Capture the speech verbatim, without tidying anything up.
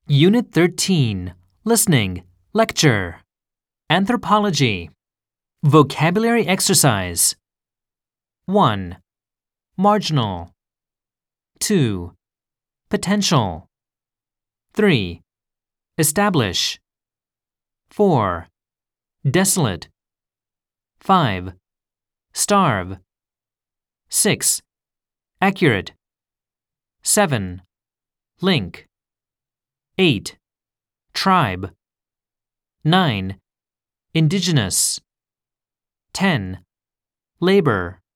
Unit thirteen. Listening. Lecture. Anthropology. Vocabulary exercise. one. Marginal. two. Potential. three. Establish. four. Desolate. five. Starve. six. Accurate. seven. Link. eight. Tribe. nine. Indigenous. ten. Labor.